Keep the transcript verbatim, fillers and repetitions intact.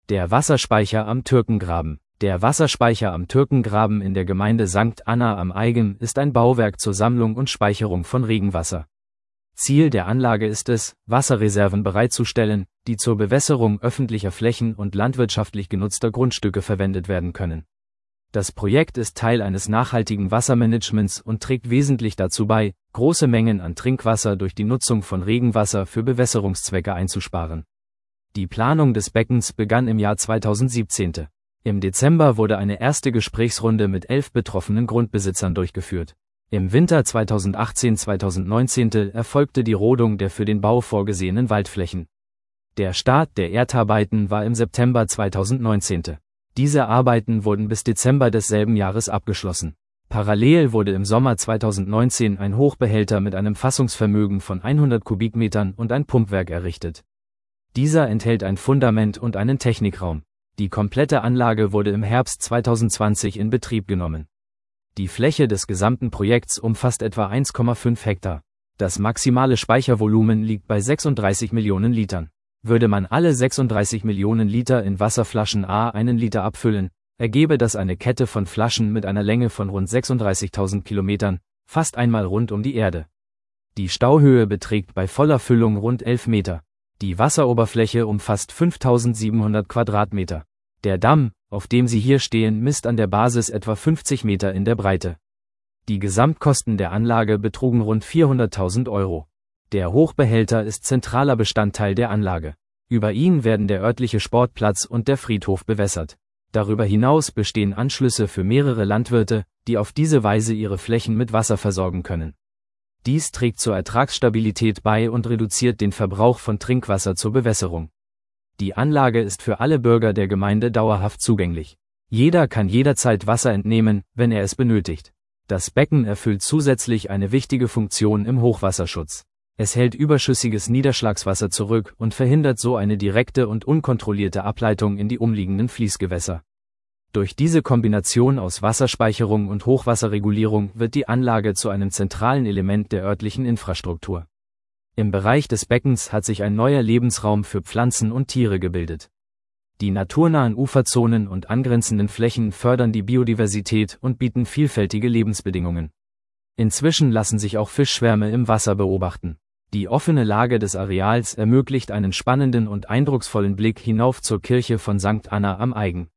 Der Wasserspeicher am Türkengraben. Der Wasserspeicher am Türkengraben in der Gemeinde Sankt Anna am Aigen ist ein Bauwerk zur Sammlung und Speicherung von Regenwasser. Ziel der Anlage ist es, Wasserreserven bereitzustellen, die zur Bewässerung öffentlicher Flächen und landwirtschaftlich genutzter Grundstücke verwendet werden können. Das Projekt ist Teil eines nachhaltigen Wassermanagements und trägt wesentlich dazu bei, große Mengen an Trinkwasser durch die Nutzung von Regenwasser für Bewässerungszwecke einzusparen. Die Planung des Beckens begann im Jahr zweitausendsiebzehn. Im Dezember wurde eine erste Gesprächsrunde mit elf betroffenen Grundbesitzern durchgeführt. Im Winter zweitausendachtzehn zweitausendneunzehn erfolgte die Rodung der für den Bau vorgesehenen Waldflächen. Der Start der Erdarbeiten war im September zweitausendneunzehn. Diese Arbeiten wurden bis Dezember desselben Jahres abgeschlossen. Parallel wurde im Sommer zweitausendneunzehn ein Hochbehälter mit einem Fassungsvermögen von hundert Kubikmetern und ein Pumpwerk errichtet. Dieser enthält ein Fundament und einen Technikraum. Die komplette Anlage wurde im Herbst zweitausendzwanzig in Betrieb genommen. Die Fläche des gesamten Projekts umfasst etwa eins Komma fünf Hektar. Das maximale Speichervolumen liegt bei sechsunddreißig Millionen Litern. Würde man alle sechsunddreißig Millionen Liter in Wasserflaschen à einen Liter abfüllen, ergebe das eine Kette von Flaschen mit einer Länge von rund sechsunddreißigtausend Kilometern, fast einmal rund um die Erde. Die Stauhöhe beträgt bei voller Füllung rund elf Meter. Die Wasseroberfläche umfasst fünftausendsiebenhundert Quadratmeter. Der Damm, auf dem Sie hier stehen, misst an der Basis etwa fünfzig Meter in der Breite. Die Gesamtkosten der Anlage betrugen rund vierhunderttausend Euro. Der Hochbehälter ist zentraler Bestandteil der Anlage. Über ihn werden der örtliche Sportplatz und der Friedhof bewässert. Darüber hinaus bestehen Anschlüsse für mehrere Landwirte, die auf diese Weise ihre Flächen mit Wasser versorgen können. Dies trägt zur Ertragsstabilität bei und reduziert den Verbrauch von Trinkwasser zur Bewässerung. Die Anlage ist für alle Bürger der Gemeinde dauerhaft zugänglich. Jeder kann jederzeit Wasser entnehmen, wenn er es benötigt. Das Becken erfüllt zusätzlich eine wichtige Funktion im Hochwasserschutz. Es hält überschüssiges Niederschlagswasser zurück und verhindert so eine direkte und unkontrollierte Ableitung in die umliegenden Fließgewässer. Durch diese Kombination aus Wasserspeicherung und Hochwasserregulierung wird die Anlage zu einem zentralen Element der örtlichen Infrastruktur. Im Bereich des Beckens hat sich ein neuer Lebensraum für Pflanzen und Tiere gebildet. Die naturnahen Uferzonen und angrenzenden Flächen fördern die Biodiversität und bieten vielfältige Lebensbedingungen. Inzwischen lassen sich auch Fischschwärme im Wasser beobachten. Die offene Lage des Areals ermöglicht einen spannenden und eindrucksvollen Blick hinauf zur Kirche von Sankt Anna am Aigen.